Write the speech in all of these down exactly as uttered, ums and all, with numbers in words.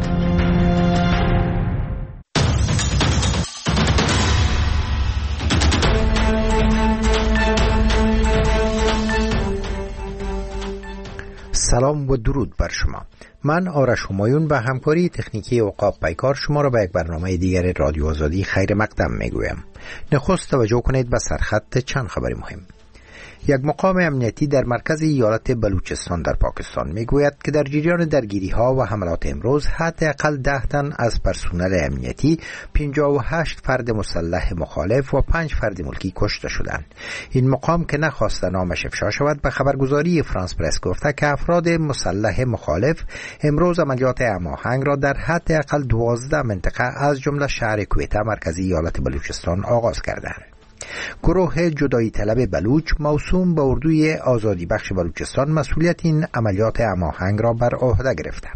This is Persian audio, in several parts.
سلام و درود بر شما. من آرش همایون به همکاری تکنیکی عقاب پیکار شما را به یک برنامه دیگر رادیو آزادی خیر مقدم میگویم. نخست توجه کنید به سرخط چند خبر مهم. یک مقام امنیتی در مرکز ایالت بلوچستان در پاکستان میگوید که در جریان درگیری ها و حملات امروز حداقل ده تن از پرسنل امنیتی، پنجاه و هشت فرد مسلح مخالف و پنج فرد ملکی کشته شدند. این مقام که نخواست نامش افشا شود به خبرگزاری فرانس پرس گفته که افراد مسلح مخالف امروز عملیات هماهنگ را در حداقل دوازده منطقه از جمله شهر کویته مرکزی ایالت بلوچستان آغاز کردند. گروه جدایی طلب بلوچ موسوم به اردوی آزادی بخش بلوچستان مسئولیت این عملیات هماهنگ را بر عهده گرفته.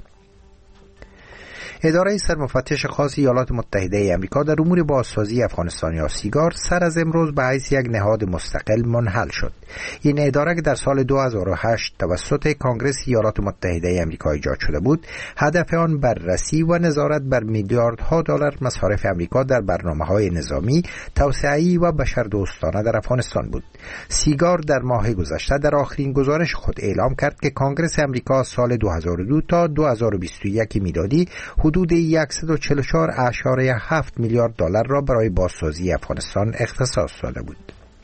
اداره سرمفتش خاص ایالات متحده آمریکا در امور بازسازی افغانستان یا سیگار سر از امروز به حیث یک نهاد مستقل منحل شد. این اداره که در سال دو هزار و هشت توسط کانگرس ایالات متحده آمریکا ایجاد شده بود، هدف آن بررسی و نظارت بر میلیاردها دلار مصارف آمریکا در برنامه‌های نظامی، توسعه‌ای و بشردوستانه در افغانستان بود. سیگار در ماه گذشته در آخرین گزارش خود اعلام کرد که کانگرس آمریکا سال دو هزار و دو تا دو هزار و بیست و یک میلادی حدود صد و چهل و چهار ممیز هفت میلیارد دلار را برای بازسازی افغانستان اختصاص داده بود.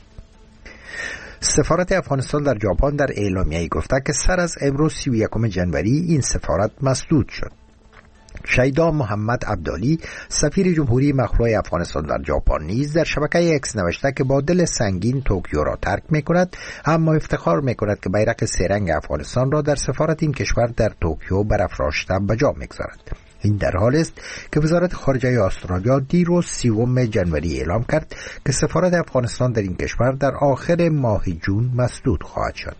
سفارت افغانستان در ژاپن در اعلامیه‌ای گفته که سر از امروز سی و یکم ژانویه این سفارت مسدود شد. شیدا محمد عبدالی سفیر جمهوری مخلوع افغانستان در ژاپن نیز در شبکه اکس نوشته که با دل سنگین توکیو را ترک می‌کند، اما افتخار می‌کند که بیرق سه‌رنگ افغانستان را در سفارت این کشور در توکیو برافراشته به جا می‌گذارد. این در حال است که وزارت خارجه استرالیا دیروز سیوم ژانویه اعلام کرد که سفارت افغانستان در این کشور در آخر ماه جون مسدود خواهد شد.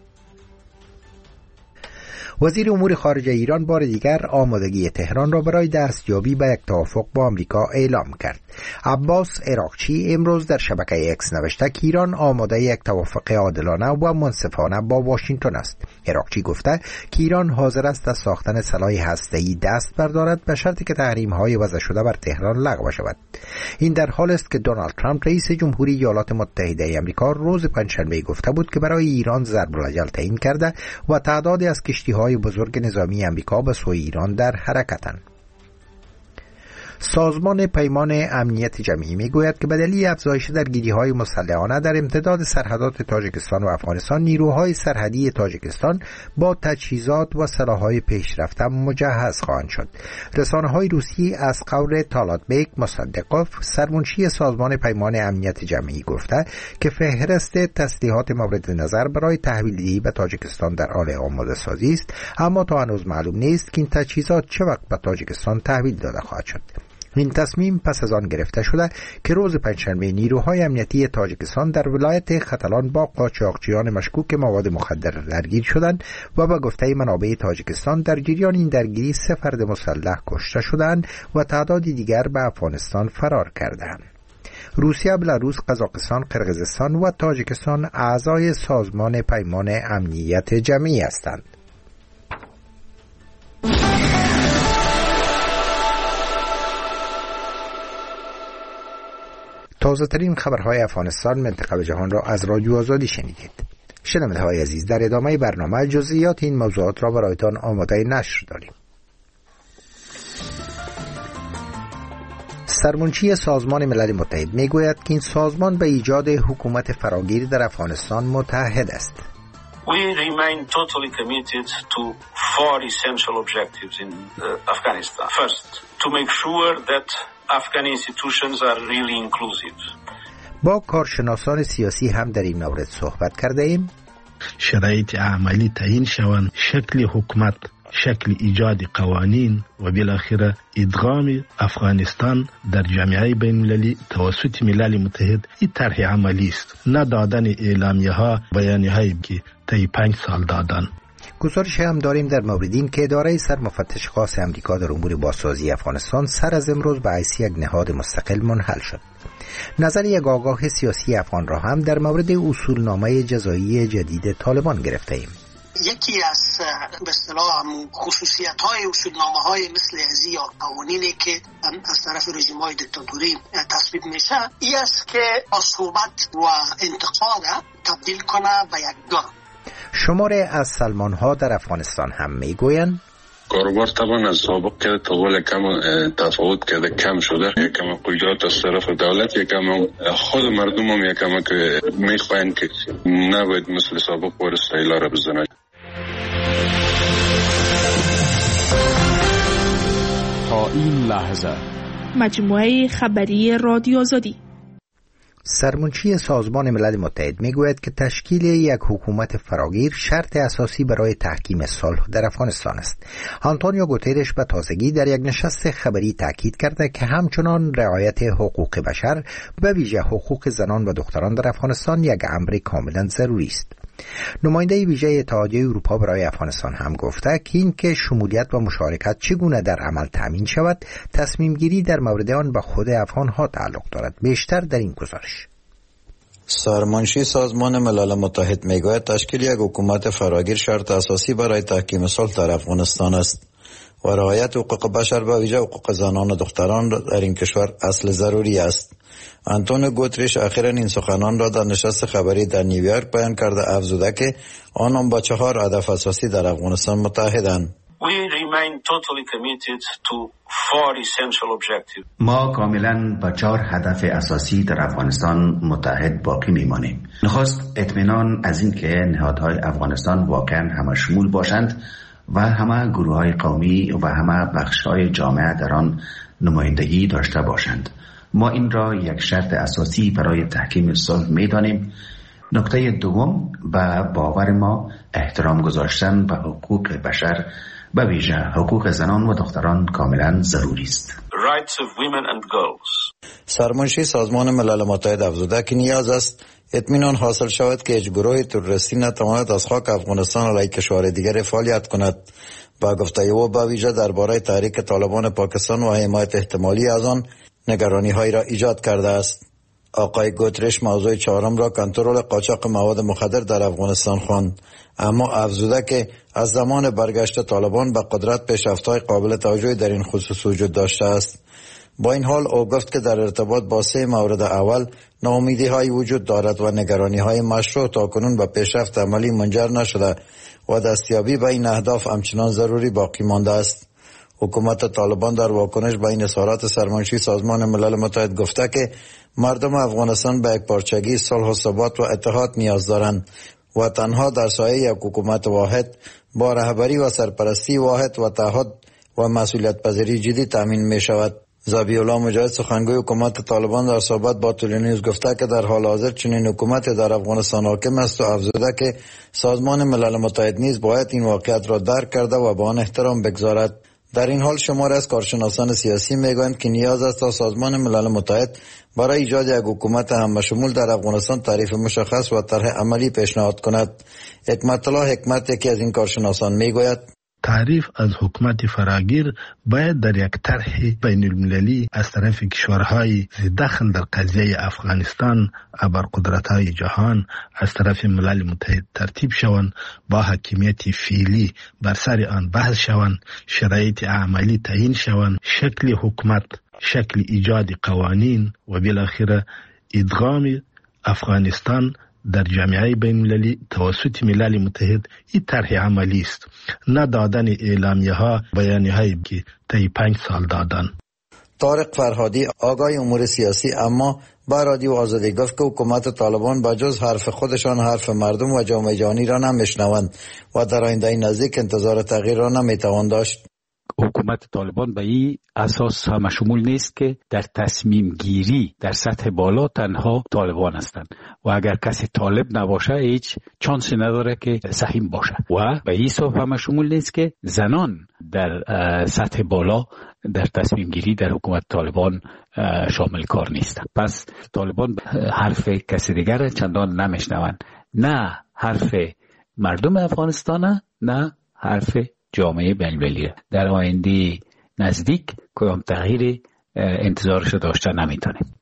وزیر امور خارجه ایران بار دیگر آمادگی تهران را برای دستیابی به یک توافق با آمریکا اعلام کرد. عباس عراقچی امروز در شبکه اکس نوشته که ایران آماده یک توافق عادلانه و منصفانه با واشنگتن است. عراقچی گفته که ایران حاضر است از ساختن سلاح هسته‌ای دست بردارد به شرطی که تحریم‌های وضع شده بر تهران لغو شود. این در حال است که دونالد ترامپ رئیس جمهوری ایالات متحده آمریکا روز پنجشنبه گفته بود که برای ایران ضرب الاجل تعیین کرده و تعدادی از کشتی‌های بزرگ نظامی آمریکا به سوی ایران در حرکتند. سازمان پیمان امنیت جمعی میگوید که به دلیل افزایش درگیری‌های مسلحانه در امتداد سرحدات تاجیکستان و افغانستان، نیروهای سرحدی تاجیکستان با تجهیزات و سلاح‌های پیشرفته مجهز خواهند شد. رسانه‌های روسی از قول طالاتبیک مصدقوف، سرمنشی سازمان پیمان امنیت جمعی، گفته که فهرست تسلیحات مورد نظر برای تحویل به تاجیکستان در حال آماده سازی است، اما تا هنوز معلوم نیست که این تجهیزات چه وقت به تاجیکستان تحویل داده خواهد شد. این تصمیم پس از آن گرفته شده که روز پنجشنبه نیروهای امنیتی تاجیکستان در ولایت ختلان با قاچاقچیان مشکوک مواد مخدر درگیر شدند و به گفته منابع تاجیکستان در جریان این درگیری سه فرد مسلح کشته شدند و تعدادی دیگر به افغانستان فرار کردند. روسیه، بلاروس، قزاقستان، قرقیزستان و تاجیکستان اعضای سازمان پیمان امنیت جمعی هستند. تازه ترین خبرهای افغانستان، منطقه و جهان را از رادیو آزادی شنیدید. شنونده های عزیز، در ادامه برنامه جزئیات این موضوعات را برایتان آماده نشر داریم. سرمنشی سازمان ملل متحد میگوید که این سازمان به ایجاد حکومت فراگیر در افغانستان متحد است. We remain totally committed to four essential objectives in uh, Afghanistan. First, to make sure that Afghan institutions are really inclusive. با کارشناسان سیاسی هم در این مورد صحبت کرده ایم. شرایط عملی تعیین شوند، شکل حکومت، شکل ایجاد قوانین و بالاخره ادغام افغانستان در جامعه بین المللی توسط ملل متحد این طرح عملی است، نه دادن اعلامیه ها بیانیه هایی که طی پنج سال دادن. گزارش هم داریم در مورد این که اداره سرمفتش خاص امریکا در امور بازسازی افغانستان سر از امروز به حیث یک نهاد مستقل منحل شد. نظر یک آگاه سیاسی افغان را هم در مورد اصولنامه جزایی جدید طالبان گرفته ایم. یکی از به اصطلاح خصوصیت‌های اصولنامه‌های مثل ازی یا قوانینی که از طرف رژیم‌های دیکتاتوری تصویب میشه این است که صحبت و انتقاد تبدیل کنه به یک دام. شماره از سلمان‌ها در افغانستان هم میگویند کاروبار طبعا از سابق که تقول کم تفاوت کرده، کم شده، یکم قیودات از طرف دولت، یکم خود مردم هم یکم که میخواین که نباید مثل سابق بار استایلا را بزنه. تا این لحظه مجموعه خبری رادیو آزادی. سرمنشی سازمان ملل متحد میگوید که تشکیل یک حکومت فراگیر شرط اساسی برای تحکیم صلح در افغانستان است. آنتونیو گوترش به تازگی در یک نشست خبری تاکید کرده که همچنان رعایت حقوق بشر به ویژه حقوق زنان و دختران در افغانستان یک امر کاملا ضروری است. نماینده ویژه اتحادیه اروپا برای افغانستان هم گفته که این که شمولیت و مشارکت چگونه در عمل تامین شود تصمیم گیری در مورد آن به خود افغان‌ها تعلق دارد. بیشتر در این گزارش. سرمنشی سازمان ملل متحد میگوید تشکیل یک حکومت فراگیر شرط اساسی برای تحکیم صلح در افغانستان است و رعایت حقوق بشر به ویژه حقوق زنان و دختران در این کشور اصل ضروری است. آنتونیو گوترش اخیراً این سخنان را در نشست خبری در نیویورک بیان کرده، افزوده که آنان با چهار هدف اساسی در افغانستان متحدند. We remain totally committed to four essential objectives. ما کاملا با چهار هدف اساسی در افغانستان متحد باقی میمانیم. نخست اطمینان از این که نهادهای افغانستان واقعا همه شمول باشند و همه گروه‌های قومی و همه بخش‌های جامعه در آن نمایندگی داشته باشند. ما این را یک شرط اساسی برای تحکیم صلح می‌دانیم. نکته دوم، به باور ما احترام گذاشتن به حقوق بشر به ویژه حقوق زنان و دختران کاملا ضروری است. Rights of women and girls. سرمنشی سازمان ملل متحد افزوده که نیاز است اطمینان حاصل شود که هیچ گروه تروریستی نتواند از خاک افغانستان علیه کشور دیگر فعالیت کند. با گفته او به ویژه درباره تحریک طالبان پاکستان و حمایت احتمالی از آن نگرانی هایی را ایجاد کرده است. آقای گوترش موضوع چهارم را کنترل قاچاق مواد مخدر در افغانستان خواند، اما افزوده که از زمان برگشت طالبان به قدرت پیشرفت‌های قابل توجهی در این خصوص وجود داشته است. با این حال او گفت که در ارتباط با سه مورد اول ناامیدی‌هایی وجود دارد و نگرانی‌های مشروع تاکنون به پیشرفت عملی منجر نشده و دستیابی به این اهداف همچنان ضروری باقی مانده است. حکومت طالبان در واکنش به این اظهارات سرمنشی سازمان ملل متحد گفته که مردم افغانستان به یک پارچگی، صلح و ثبات و اتحاد نیاز دارند و تنها در سایه یک حکومت واحد با رهبری و سرپرستی واحد و تعهد و مسئولیت پذیری جدی تامین می شود. ذبیح الله مجاهد سخنگوی حکومت طالبان در صحبت با تلویزیون گفته که در حال حاضر چنین حکومتی در افغانستان حاکم است و افزوده که سازمان ملل متحد نیز باید این واقعیت را درک کرده و به آن احترام بگذارد. در این حال شماری از کارشناسان سیاسی میگویند که نیاز است تا سازمان ملل متحد برای ایجاد یک حکومت همه‌شمول در افغانستان تعریف مشخص و طرح عملی پیشنهاد کند. حکمت الله حکمت یکی از این کارشناسان میگوید تعریف از حکومت فراگیر باید در یک طرح بین المللی از طرف کشورهای دخل در قضیه افغانستان ابرقدرت‌های جهان از طرف ملل متحد ترتیب شوند، با حاکمیت فعلی بر سر آن بحث شوند، شرایط عملی تعیین شوند، شکل حکومت، شکل ایجاد قوانین و بالاخره ادغام افغانستان در جامعه بین المللی توسط ملل متحد. این طرح عملی است، نه دادن اعلامیه ها بیانیه هایی که طی پنج سال دادن. طارق فرهادی آگاه امور سیاسی اما با رادیو آزادی گفت که حکومت طالبان با جز حرف خودشان حرف مردم و جامعه جهانی را نمیشنوند و در آینده نزدیک انتظار تغییر را نمیتوان داشت. حکومت طالبان به این اساس همه شمول نیست که در تصمیم گیری در سطح بالا تنها طالبان هستند و اگر کسی طالب نباشه هیچ چانسی نداره که سهیم باشه و به این حساب همه شمول نیست که زنان در سطح بالا در تصمیم گیری در حکومت طالبان شامل کار نیستند. پس طالبان حرف کسی دیگر چندان نمیشنوند، نه حرف مردم افغانستان نه حرف جامعه بین‌المللی. در آینده نزدیک کدام تغییری انتظارش داشته نمیتونیم.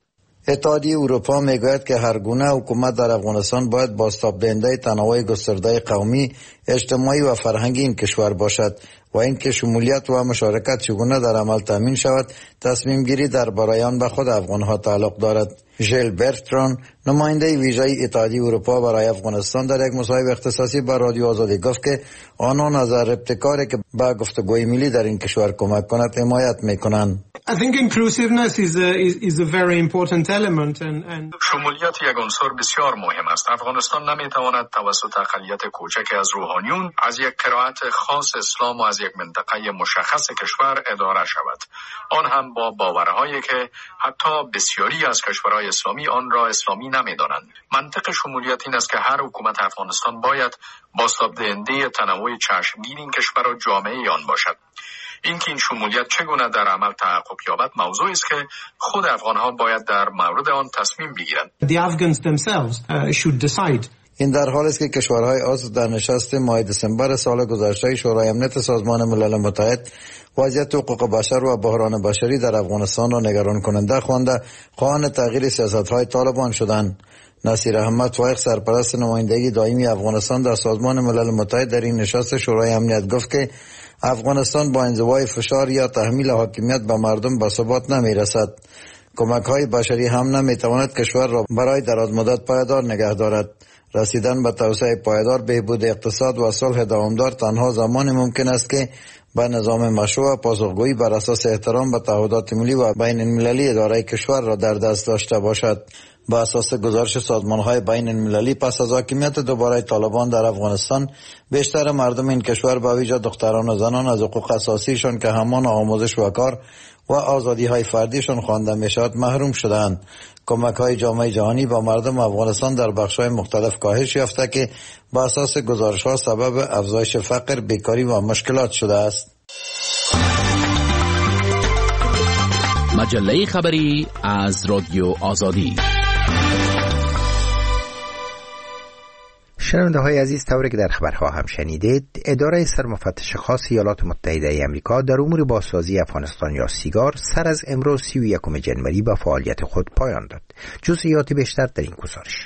اتحادیه اروپا میگوید که هر گونه حکومت در افغانستان باید بازتاب‌دهنده تنوع گسترده قومی، اجتماعی و فرهنگی این کشور باشد و اینکه شمولیت و مشارکت چگونه در عمل تامین شود تصمیم گیری درباره آن به خود افغانها تعلق دارد. ژیل برتران، نماینده ویژه اتحادیه اروپا برای افغانستان، در یک مصاحبه اختصاصی با رادیو آزادی گفت که آنان از ابتکاری که به گفتگوی ملی در این کشور کمک کند حمایت میکنند. I think inclusiveness is a, is, is a very important element and, and شمولیت یک عنصر بسیار مهم است. افغانستان نمیتواند توسط اقلیت کوچک از روحانیون از یک قرائت خاص اسلام و از یک منطقه مشخص کشور اداره شود. آن هم با باورهایی که حتی بسیاری از کشورهای اسلامی آن را اسلامی نمیدانند. منطق شمولیت این است که هر حکومت افغانستان باید بازتاب‌دهنده تنوع چشمگیر این کشور و جامعه آن باشد. اینکه این شمولیت چگونه در عمل تحقق یابد موضوعی است که خود افغان‌ها باید در مورد آن تصمیم بگیرند. The Afghans themselves uh, should decide. این در حالی است که کشورهای عضو در نشست ماه دسامبر سال گذشته شورای امنیت سازمان ملل متحد وضعیت حقوق بشر و بحران بشری در افغانستان را نگران کننده خوانده خواهان تغییر سیاست‌های طالبان شدند. نصیر احمد فایق، سرپرست نمایندگی دائمی افغانستان در سازمان ملل متحد، در این نشست شورای امنیت گفت که افغانستان با انزوای فشار یا تحمیل حاکمیت به مردم به ثبات نمی رسد. کمک های بشری هم نمی تواند کشور را برای دراز مدت پایدار نگه دارد. رسیدن به توسعه پایدار، بهبود اقتصاد و صلح دوامدار تنها زمان ممکن است که با نظام مشروع و پاسخگویی بر اساس احترام به تعهدات ملی و بین المللی اداره کشور را در دست داشته باشد. با اساس گزارش سازمان‌های بین المللی، پس از حاکمیت دوباره طالبان در افغانستان، بیشتر مردم این کشور به ویژه دختران و زنان از حقوق اساسیشان که همان آموزش و کار و آزادی‌های فردیشان خوانده می‌شود محروم شدند. کمک‌های جامعه جهانی با مردم افغانستان در بخش‌های مختلف کاهش یافته که با اساس گزارش‌ها سبب افزایش فقر، بیکاری و مشکلات شده است. مجله خبری از رادیو آزادی. شنونده های عزیز، طوری که در خبرها هم شنیدید، اداره سرمفتش خاص ایالات متحده ای آمریکا در امور بازسازی افغانستان یا سیگار سر از امروز سی و یکم جنوری به فعالیت خود پایان داد. جزئیات بیشتر در این گزارش.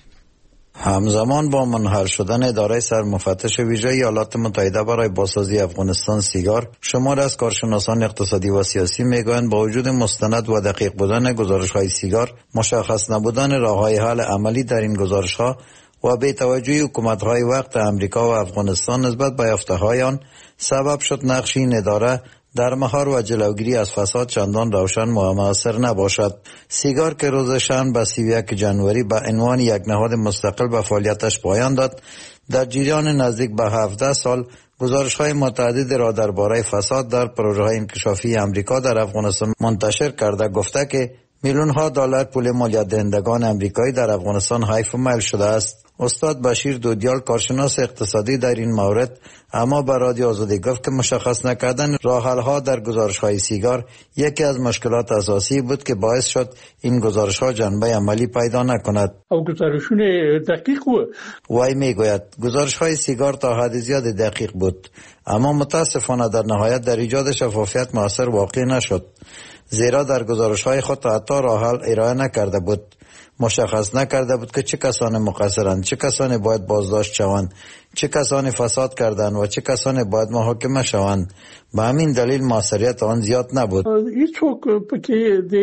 همزمان با منحل شدن اداره سرمفتش ویژه ایالات متحده برای بازسازی افغانستان سیگار، شمار از کارشناسان اقتصادی و سیاسی میگویند با وجود مستند و دقیق بودن گزارش‌های سیگار، مشخص نبودن راه‌های حل عملی در این گزارش‌ها و به توجه حکومت‌های وقت امریکا و افغانستان نسبت به یافته‌های آن، سبب شد نقش این اداره در مهار و جلوگیری از فساد چندان روشن و مؤثر نباشد. سیگار که روز شنبه سی و یک جنوری به عنوان یک نهاد مستقل به فعالیتش پایان داد، در جریان نزدیک به هفده سال گزارش‌های متعدد را درباره فساد در پروژه‌های انکشافی امریکا در افغانستان منتشر کرده گفته که میلیون‌ها دلار پول مالیات دهندگان امریکایی در افغانستان حیف و میل شده است. استاد بشیر دودیال، کارشناس اقتصادی در این مورد، اما به رادیو آزادی گفت که مشخص نکردن راه‌حل‌ها در گزارش‌های سیگار یکی از مشکلات اساسی بود که باعث شد این گزارش‌ها جنبه عملی پیدا نکند. او گزارشون دقیق بود. وای میگوید گزارش‌های سیگار تا حد زیاد دقیق بود، اما متاسفانه در نهایت در ایجاد شفافیت مؤثر واقع نشد، زیرا در گزارش‌های خود تا حتی راه حل ارائه نکرده بود. مشخص نکرده بود که چه کسانی مقصرند، چه کسانی باید بازداشت شوند، چه کسانی فساد کردند و چه کسانی باید محاکمه شوند. به همین دلیل موثریت آن زیاد نبود. هیچ وقت که د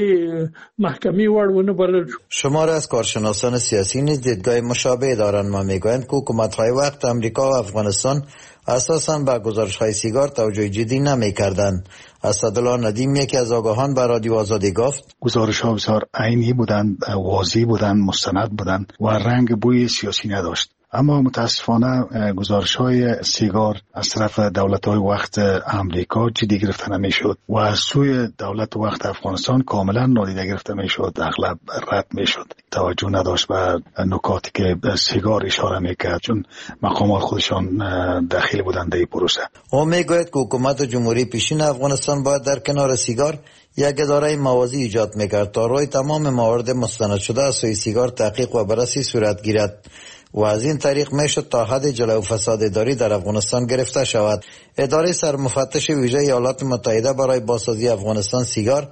محکمه وړونه بلل. شمار از کارشناسان سیاسی نیز دیدگاه مشابه دارند و میگویند که حکومت‌های وقت امریکا و افغانستان اساساً به گزارش‌های سیگار توجه جدی نمی‌کردند. اسدالله ندیم، یکی از آگاهان، به رادیو آزادی گفت گزارش‌ها بسیار عینی بودند، واضح بودند، مستند بودند و رنگ بوی سیاسی نداشت. اما متاسفانه گزارش‌های سیگار از طرف دولت‌های وقت امریکا جدی گرفته نمی‌شد و از سوی دولت وقت افغانستان کاملا نادیده گرفته می‌شد، اغلب رد می‌شد. توجه نداشت به نکاتی که سیگار اشاره می‌کرد، چون مقامات خودشان دخیل بودند در این پروسه. او میگوید که حکومت جمهوری پیشین افغانستان باید در کنار سیگار یک اداره موازی ایجاد می‌کرد تا روی تمام موارد مستند شده از سوی سیگار تحقیق و بررسی صورت گیرد و از این طریق میشد تا حد جلو فساد اداری در افغانستان گرفته شود. اداره سرمفتش ویژه ایالات متحده برای بازسازی افغانستان سیگار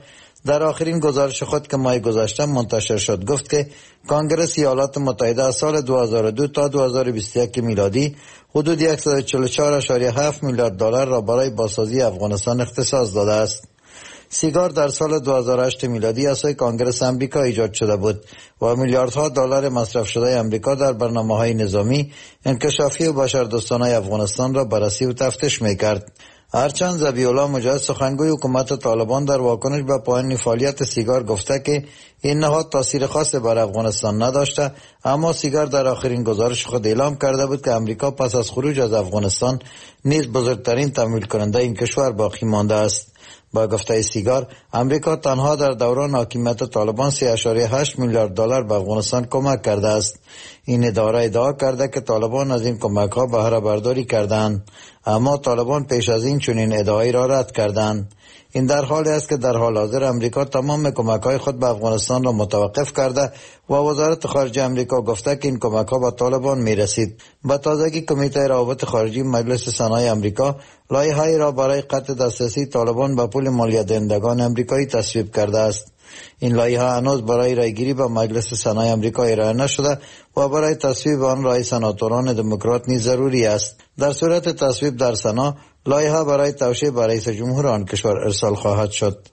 در آخرین گزارش خود که ماه گذشته منتشر شد گفت که کنگره ایالات متحده از سال دو هزار و دو تا دو هزار و بیست و یک میلادی حدود صد و چهل و چهار ممیز هفت میلیارد دلار را برای بازسازی افغانستان اختصاص داده است. سیگار در سال دو هزار و هشت میلادی از سوی کنگره آمریکا ایجاد شده بود و میلیاردها دلار مصرف شده آمریکا در برنامه‌های نظامی، انکشافی و بشردوستانه افغانستان را بررسی و تفتیش می‌کرد. هرچند ذبیح الله مجاهد سخنگوی حکومت طالبان در واکنش به پایان فعالیت سیگار گفته که این نهاد تاثیر خاصی بر افغانستان نداشته، اما سیگار در آخرین گزارش خود اعلام کرده بود که امریکا پس از خروج از افغانستان نیز بزرگترین تمویل کننده این کشور باقی مانده است. با گفته سیگار، امریکا تنها در دوران حاکمیت طالبان سه و هشت میلیارد دلار به افغانستان کمک کرده است. این اداره ادعا کرده که طالبان از این کمک ها بهره برداری کردند، اما طالبان پیش از این چنین ادعایی را رد کردند. این در حالی است که در حال حاضر امریکا تمام کمک های خود به افغانستان را متوقف کرده و وزارت خارجه امریکا گفته که این کمک ها به طالبان می رسید. به تازگی کمیته روابط خارجی مجلس سنای امریکا لایحه‌ای را برای قطع دسترسی طالبان به پول مالیات دهندگان امریکایی تصویب کرده است. این لایحه هنوز برای رایگیری به مجلس سنای امریکا ارائه نشده و برای تصویب آن رای سناتوران دموکرات نیز ضروری است. در صورت تصویب در سنا، لایحه برای توشیح به رئیس جمهور آن کشور ارسال خواهد شد.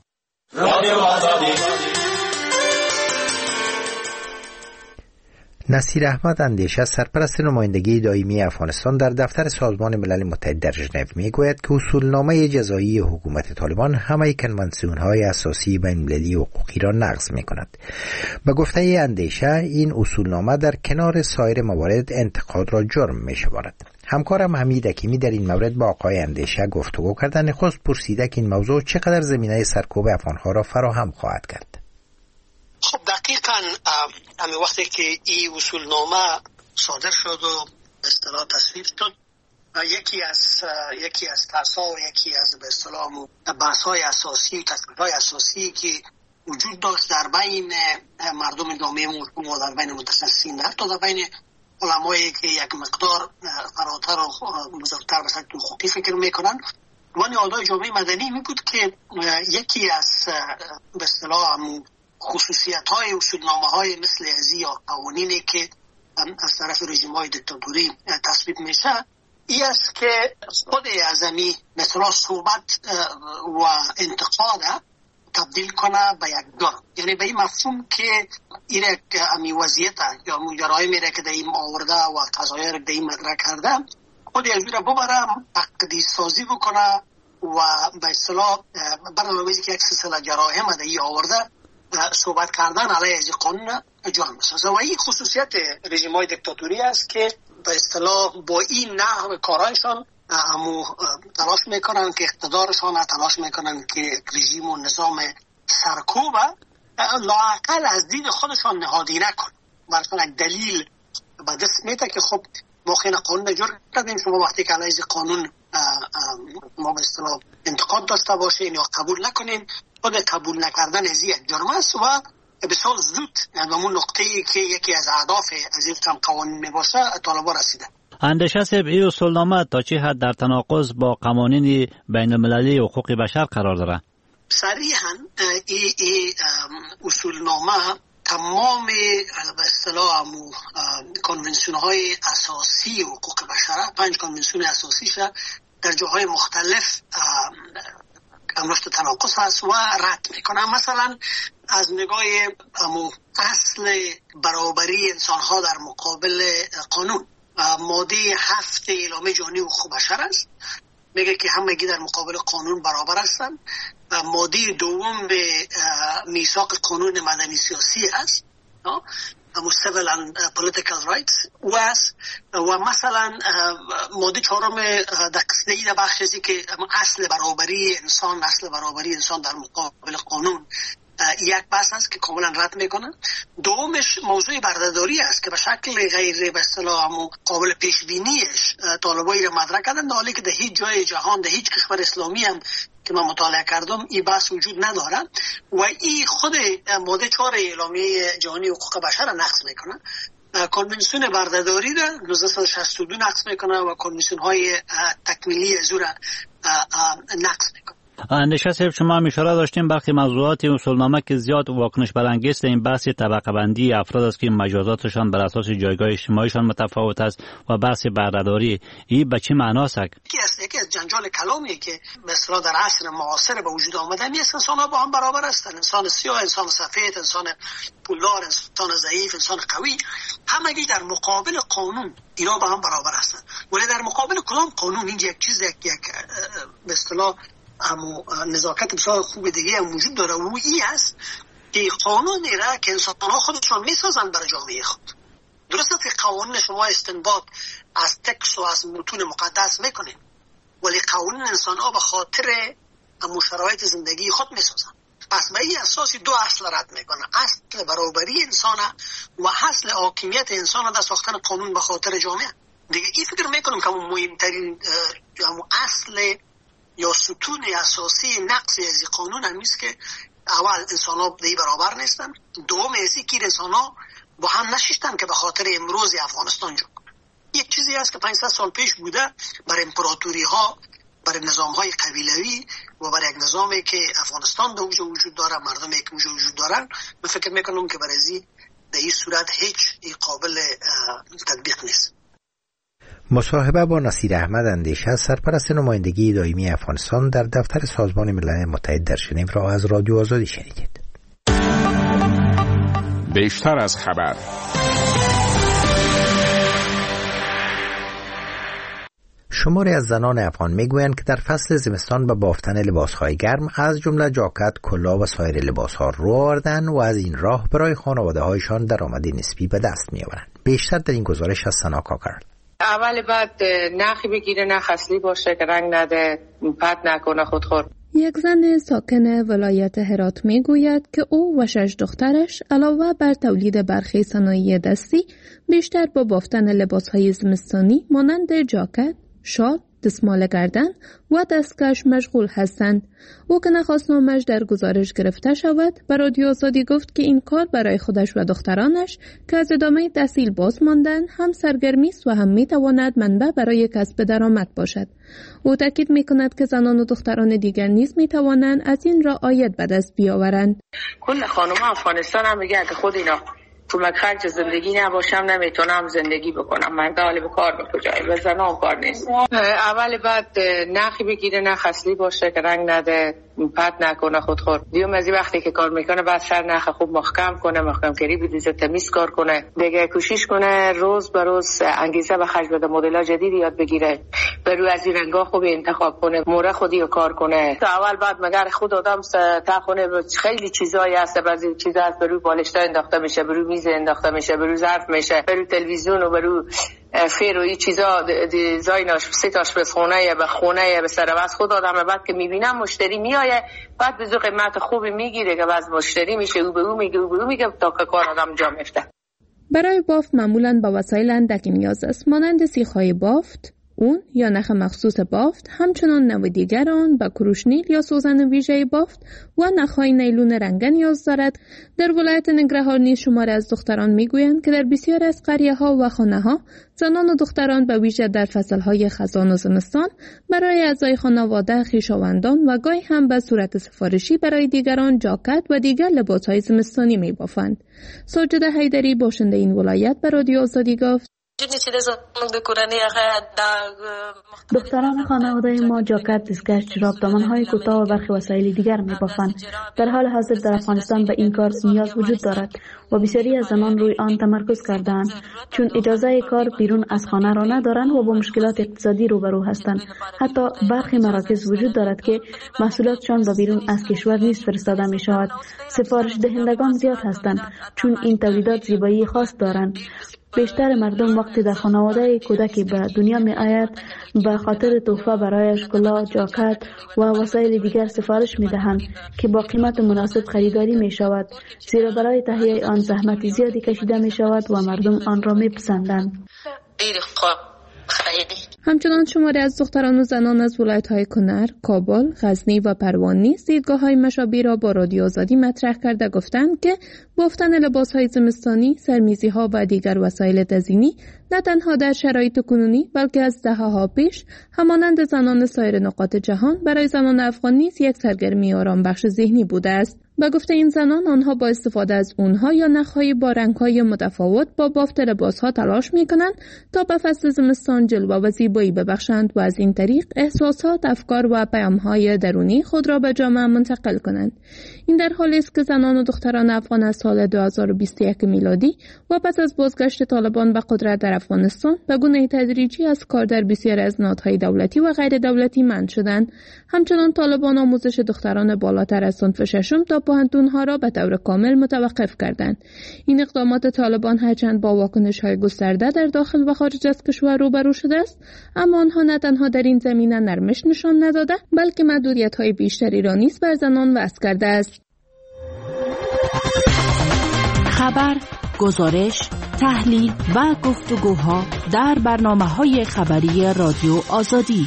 نصیر احمد اندیشه سرپرست نمایندگی دائمی افغانستان در دفتر سازمان ملل متحد در ژنو میگوید که اصولنامه جزایی حکومت طالبان همه کنوانسیون‌های اساسی بین‌المللی حقوقی را نقض می‌کند. به گفته اندیشه این اصولنامه در کنار سایر موارد انتقاد را جرم می‌شمارد. همکارم حمید حکیمی در این مورد با آقای اندیشه گفتگو کردن نخست پرسیده که این موضوع چقدر زمینه سرکوب افغان‌ها را فراهم خواهد کرد. خب دقیقاً همین وقتی که این اصولنامه صادر شد و به اصطلاح تصویب شد، یکی از یکی از ترس‌ها و یکی از به اصطلاح بحث‌های اساسی و تصویب‌های اساسی که وجود داشت در بین مردم جامعه مسلمان و در بین متخصصین، حتی در بین علمایی که یک مقدار فراتر و بزرگتر به سطح حقوقی فکر میکنن و نهادهای جامعه مدنی می بود که یکی از به اصطلاح خصوصیت‌های اصولنامه‌های مثل ازی یا قوانینی که از طرف رژیم‌های دیکتاتوری تصویب میشه این است که خود اعظمی مثلا صحبت و انتقاد تبدیل کنه به یک جرم، یعنی به این مفهوم که این امی وضعیت یا جرایمی را که در این آورده و قضایای را در این مطرح کرده خود از را ببره تقدیس سازی بکنه و به اصطلاح برنامه‌ریزی که یک سلسله جرایم در این آورده صحبت کردن علیه از قانون جرم است. و این خصوصیت رژیم‌های دیکتاتوری است که به اصطلاح با این نحو کارایشان همو تلاش میکنن که اقتدارشان تلاش میکنن که رژیم و نظام سرکوب لااقل از دید خودشان نهادی نکن. براتون یک دلیل به دست میده که خب ما خیلی قانون جرم کردیم، شما وقتی که علیه قانون ما به اصطلاح انتقاد داشته باشین یا قبول نکنین، خود قبول نکردن از یک جرم است و بسیار زود به اون نقطه‌ای که یکی از اهداف از این قوانین میباشه طالبان رسیده. اندیشه صاحب این اصولنامه تا چه حد در تناقض با قوانین بین المللی حقوق بشر قرار داره؟ صریحاً این ای اصولنامه تمام به اصطلاح کنونسیون های اساسی حقوق بشر، پنج کنونسیون اساسیش در جاهای مختلف امرشت تناقض هست و رد میکنه. مثلا از نگاه اصل برابری انسان ها در مقابل قانون، ماده هفت اعلامیه جهانی حقوق بشر است، میگه که همگی در مقابل قانون برابر هستند. ماده دوم به میثاق قانون مدنی سیاسی است، همون civil and political rights و است. و مثلا ماده چهارم در قسمه ای در بخش ازی که اصل برابری انسان اصل برابری انسان در مقابل قانون یک بحث است که کاملا رد میکنن. دومش موضوع بردهداری است که به شکل غیر به اصطلاح قابل پیش بینیش طالبایی را مطرح کردن، در حالی که در هیچ جای جهان در هیچ کشور اسلامی هم که من مطالعه کردم این بحث وجود نداره و این خود ماده چهار اعلامیه جهانی حقوق بشر را نقض میکنه. کنونسیون بردهداری را نوزده صد و شصت و دو نقض میکنه و کنونسیون های تکمیلی از او را نقض میکنه. اندیشه صاحب، شما هم اشاره داشتیم برخی موضوعات اصولنامه که زیاد واکنش برانگیز این بحث طبقه بندی افراد است که مجازاتشان بر اساس جایگاه اجتماعیشان متفاوت است و بحث بهره‌داری. این به چه معناست؟ یکی از جنجال کلامیه که مثلا در عصر معاصر به وجود آمده نیست. انسان‌ها با هم برابر هستند. انسان سیاه، انسان سفید، انسان پولدار، انسان ضعیف، انسان قوی، همگی در مقابل قانون اینا با هم برابر هستند. ولی در مقابل کدام قانون این یک چیز یک یک به اصطلاح اما نزاکت بسیار خوب دیگه هم وجود داره و این است که قانون را که انسان‌ها خودشون میسازن برای جامعه خود. درسته که قوانین شما استنباط از تکس و از متون مقدس میکنین، ولی قوانین انسان‌ها به خاطر اما شرایط زندگی خود میسازن. پس به این اساسی دو اصل رد میکنه: اصل برابری انسان و اصل حاکمیت انسان در ساختن قانون به خاطر جامعه. دیگه این فکر میکنم که مهمترین اصل یا ستون اساسی نقص از قانون هم نیست که اول انسان‌ها دیگه برابر نیستن، دوم ایسی که انسان‌ها با هم نشستن که به خاطر امروز افغانستان جو. یک چیزی هست که پانصد سال پیش بوده بر امپراتوری ها، بر نظام های قبیلوی و بر یک نظامی که افغانستان در اونجا وجود داره، مردمی که اونجا وجود دارن. من فکر میکنم که برای در این صورت هیچ قابل تطبیق نیست. مصاحبه با نصیر احمد اندیشه، سرپرست نمایندگی دائمی افغانستان در دفتر سازمان ملل متحد در ژنو را از رادیو آزادی شنیدید. بیشتر از خبر. شماری از زنان افغان میگویند که در فصل زمستان به بافتن لباسهای گرم از جمله جاکت، کلاه و سایر لباسها رو آوردن و از این راه برای خانواده هایشان درآمد نسبی به دست میآورند. بیشتر در این گزارش از سنا کاکر. اول بعد نخی بگیره، نخ اصلی باشه که رنگ نده، پت نکنه خودخور. یک زن ساکن ولایت هرات میگوید که او و شش دخترش علاوه بر تولید برخی صنایع دستی بیشتر با بافتن لباسهای زمستانی مانند جاکت، شال، دستمال گردن و دستکش مشغول هستند. او که نخواست نامش در گزارش گرفته شود، به رادیو آزادی گفت که این کار برای خودش و دخترانش که از ادامه تحصیل باز ماندن هم سرگرمی است و هم میتواند منبع برای کسب درآمد باشد. او تاکید میکند که زنان و دختران دیگر نیز میتوانند از این راه عاید به دست بیاورند. کل خانم افغانستان هم میگه که خود اینا کمک خرج زندگی نباشم نمیتونم زندگی بکنم. مرد حالی به کار به کجایی و زنان کار نیست. اول بعد نخی بگیره، نخ اصلی باشه که رنگ نده، پت نکنه خودخور. دیوم از وقتی که کار میکنه بعد سر نخ خوب محکم کنه، محکم کری بدیزه، تمیز کار کنه، دیگه کوشش کنه روز به روز انگیزه به خرج بده، مدل جدید یاد بگیره، برو از این رنگا خوب انتخاب کنه، موره خودی رو کار کنه. تا اول بعد مگر خود آدم تا خونه خیلی چیزایی هست، بعضی چیزا هست برو بالشتا انداخته میشه، برو میز انداخته میشه، برو ظرف میشه، برو تلویزیون و برو فیر و این چیزا دیزایناش سه تاش به خونه به خونه به سر واس خود آدم بعد که میبینم مشتری میایه بعد به قیمت خوبی میگیره که باز مشتری میشه او به او میگه او به او میگه تا که کار آدم جا میفته. برای بافت معمولاً با وسایل اندکی نیاز است، مانند سیخ‌های بافت، اون یا نخ مخصوص بافت، همچنان نوع دیگر آن با کروشنیل یا سوزن ویژه بافت و نخهای نیلون رنگه نیاز دارد. در ولایت ننگرهار نیز شماری از دختران میگویند که در بسیار از قریه‌ها و خانه‌ها زنان و دختران به ویژه در فصل‌های خزان و زمستان برای اعضای خانواده، خویشاوندان و گاهی هم به صورت سفارشی برای دیگران جاکت و دیگر لباس‌های زمستانی می‌بافند. ساجده حیدری باشنده این ولایت به رادیو آزادی گفت: دختران خانواده ما جاکت، دستکش، جوراب، دامن‌های کوتاه و برخی وسایل دیگر می‌بافند. در حال حاضر در افغانستان به این کار نیاز وجود دارد و بسیاری از زنان روی آن تمرکز کرده‌اند، چون اجازه کار بیرون از خانه را ندارند و با مشکلات اقتصادی روبرو هستند. حتی برخی مراکز وجود دارد که محصولاتشان به بیرون از کشور نیز فرستاده می‌شود. سفارش دهندگان زیاد هستند، چون این تولیدات زیبایی خاص دارند. بیشتر مردم وقتی در خانواده کودکی به دنیا می آید به خاطر تحفه برایش کلاه، جاکت و وسایل دیگر سفارش می دهند که با قیمت مناسب خریداری می شود، زیرا برای تهیه آن زحمت زیادی کشیده می شود و مردم آن را می پسندند. همچنان شماری از دختران و زنان از ولایت‌های کنر، کابل، غزنی و پروان نیز دیدگاه‌های مشابه را با رادیو آزادی مطرح کرده گفتند که بافتن لباس‌های زمستانی، سرمیزی‌ها و دیگر وسایل تزیینی نه تنها در شرایط کنونی بلکه از دهه‌ها پیش همانند زنان سایر نقاط جهان برای زنان افغان نیز یک سرگرمی آرامبخش ذهنی بوده است. به گفته این زنان، آنها با استفاده از اونها یا نخ‌های با رنگ‌های متفاوت با بافت لباس‌ها تلاش می‌کنند تا به فصل زمستان جلوه و زیبایی ببخشند و از این طریق احساسات، افکار و پیام‌های درونی خود را به جامعه منتقل کنند. این در حالی است که زنان و دختران افغان از سال دو هزار و بیست و یک میلادی و پس از بازگشت طالبان به قدرت در افغانستان به گونه تدریجی از کار در بسیاری از نهادهای دولتی و غیر دولتی منع شدند. همچنان طالبان آموزش دختران بالاتر از صنف ششم تا پوهنتون‌ها را به طور کامل متوقف کردند. این اقدامات طالبان هرچند با واکنش‌های گسترده در داخل و خارج از کشور روبرو شده است، اما آنها نه تنها در این زمینه نرمش نشان نداده، بلکه محدودیت‌های بیشتری را نیز بر زنان وضع کرده است. خبر، گزارش، تحلیل و گفتگوها در برنامه‌های خبری رادیو آزادی.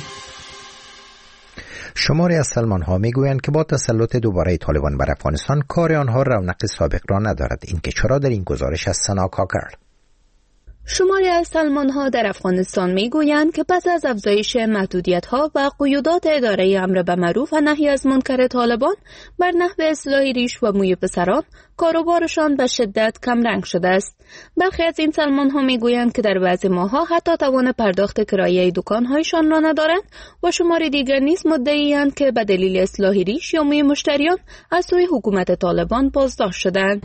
شماری از سلمان‌ها میگویند که با تسلط دوباره طالبان بر افغانستان کار آنها رونق سابق را ندارد. این که چرا در این گزارش از سنا کاکر. شماری از سلمان‌ها در افغانستان میگویند که پس از افزایش محدودیت‌ها و قیودات اداره امر به معروف و نهی از منکر طالبان بر نحو اصلاح ریش و موی پسران، کاروبارشان به شدت کمرنگ شده است. برخی از این سلمان‌ها میگویند که در بعضی ماه‌ها حتی توان پرداخت کرایه دکان‌هایشان را ندارند و شماری دیگر نیز مدعی‌اند که به دلیل اصلاح ریش یا موی مشتریان از سوی حکومت طالبان بازداشت شدند.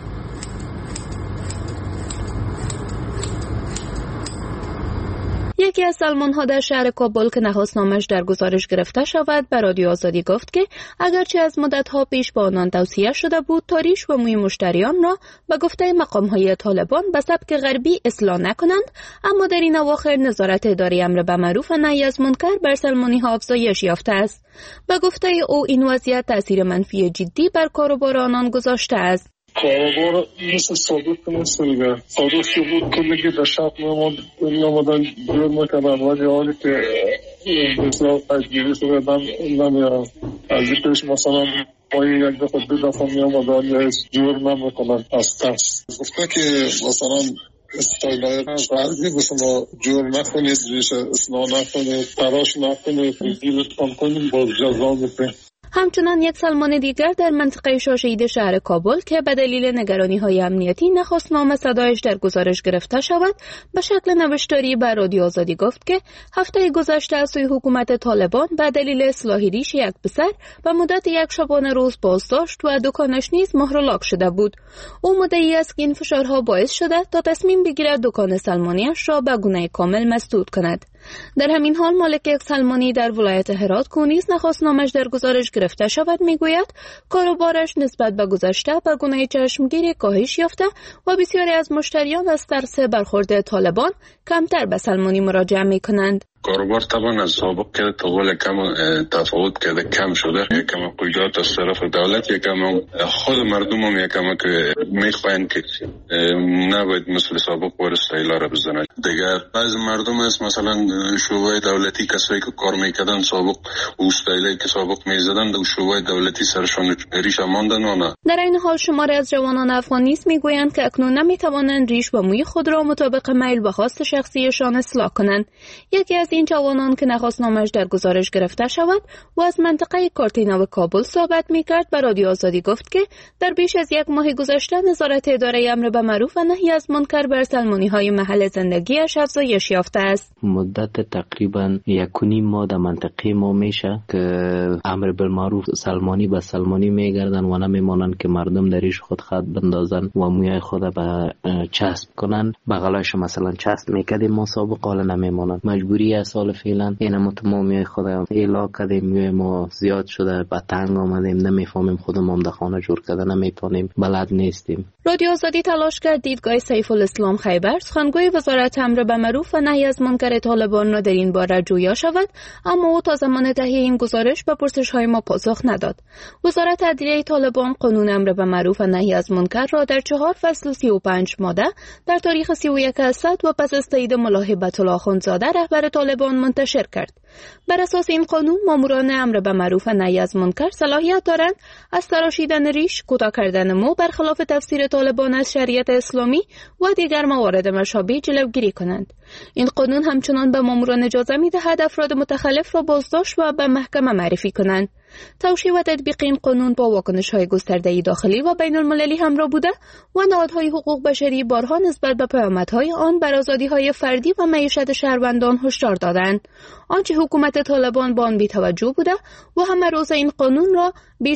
یکی از سلمان‌ها در شهر کابل که نخواست نامش در گزارش گرفته شود به رادیو آزادی گفت که اگرچه از مدت‌ها پیش با آنان توصیه شده بود تا ریش و موی مشتریان را به گفته مقام‌های طالبان به سبک غربی اصلاح نکنند، اما در این اواخر نظارت اداره امر به معروف و نهی از منکر بر سلمانی‌ها افزایش یافته است. به گفته او این وضعیت تأثیر منفی جدی بر کاروبار آنان گذاشته است. کاروبار مثل صادق نیست دیگه. صادق که بود که میگه در شب میامدن جور میکنن ولی حالی که مثلا تجگیری شده نمیارن. از این پیش مثلا ما یک دفعه دو دفعه میامدن یا جور نمیکنن از ترس. گفته که مثلا استایلای غربی به شما جور نکنید، ریش اصلاح نکنید، تراش نکنید، گیرتان کنید، باز جزا میکنید. همچنان یک سلمان دیگر در منطقه شاشه‌اید شهر کابل که به دلیل نگرانی‌های امنیتی نخواست نام صدایش در گزارش گرفته شود، به شکل نوشتاری به رادیو آزادی گفت که هفته گذشته از سوی حکومت طالبان به دلیل اصلاح ریش یک پسر به مدت یک شبانه روز بازداشت و دکانش نیز مهر لاک شده بود. او مدعی است که این فشارها باعث شده تا تصمیم بگیرد دکان سلمانیش را به گونه کامل مسدود کند. در همین حال مالک یک سلمانی در ولایت هرات که نیز نخواست نامش در گزارش گرفته شود میگوید کاروبارش نسبت به گذشته به گونه چشمگیری کاهش یافته و بسیاری از مشتریان از ترس برخورد طالبان کمتر به سلمانی مراجعه میکنند. کاروبار طبعا از سابق که طول کم تفاوت کرده، کم شده. یکم قیودات از طرف دولت، یکم خود مردم هم یکم که میخواین که نباید مثل سابق بار استایلا را بزنند. دیگر بعض مردم است مثلا شعبه دولتی کسایی که کار میکردن سابق و استایلی که سابق میزدن در شعبه دولتی سرشان ریش ماندن و نه. در این حال شماری از جوانان افغان نیز میگویند که اکنون نمیتوانند ریش و موی خود را مطابق میل و خواست شخصیشان اصلاح کنند. یکی از این جوانان که نخواست نامش در گزارش گرفته شود و از منطقه کارتینا و کابل صحبت میکرد به رادیو آزادی گفت که در بیش از یک ماه گذشته نظارت اداره امر به معروف و نهی از منکر بر سلمانی‌های محل زندگیش افزایش یافته است. مدت تقریبا یک و نیم ماه در منطقه ما میشه که امر بالمعروف سلمانی به سلمانی میگردن و نمیمانند که مردم دریش خود خط بندازن و موی خود به چسب کنن. بغلش مثلا چسب میکردیم ما سابق، حالا نمیمانند. مجبوری است سال فعلا اینم ما میای خودم ایلا کردیم، میای ما زیاد شده به تنگ آمدیم، نمیفهمیم خودمون هم در خانه جور کرده نمیتونیم، بلد نیستیم. رادیو آزادی تلاش کرد دیدگاه سیف الاسلام خیبر، سخنگوی وزارت امر به معروف و نهی از منکر طالبان را در این باره جویا شود، اما او تا زمان تهیه این گزارش به پرسش‌های ما پاسخ نداد. وزارت عدلیه طالبان قانون امر به معروف و نهی از منکر را در چهار فصل و سی و پنج ماده در تاریخ سی و یک اسد و پس از تایید ملا هیبت الله اخوندزاده رهبر طالبان طالبان منتشر کرد. بر اساس این قانون ماموران امر به معروف و نهی از منکر صلاحیت دارند از تراشیدن ریش، کوتاه کردن مو برخلاف تفسیر طالبان از شریعت اسلامی و دیگر موارد مشابه جلوگیری کنند. این قانون همچنان به ماموران اجازه می‌دهد افراد متخلف را بازداشت و به محکمه معرفی کنند. توشیح و تطبیق این قانون با واکنش‌های گسترده داخلی و بین المللی همراه بوده و نهادهای حقوق بشری بارها نسبت به پیامدهای آن بر آزادی‌های فردی و معیشت شهروندان هشدار دادند. آنچه حکومت طالبان با آن بی‌توجه بوده و همه روز این قانون را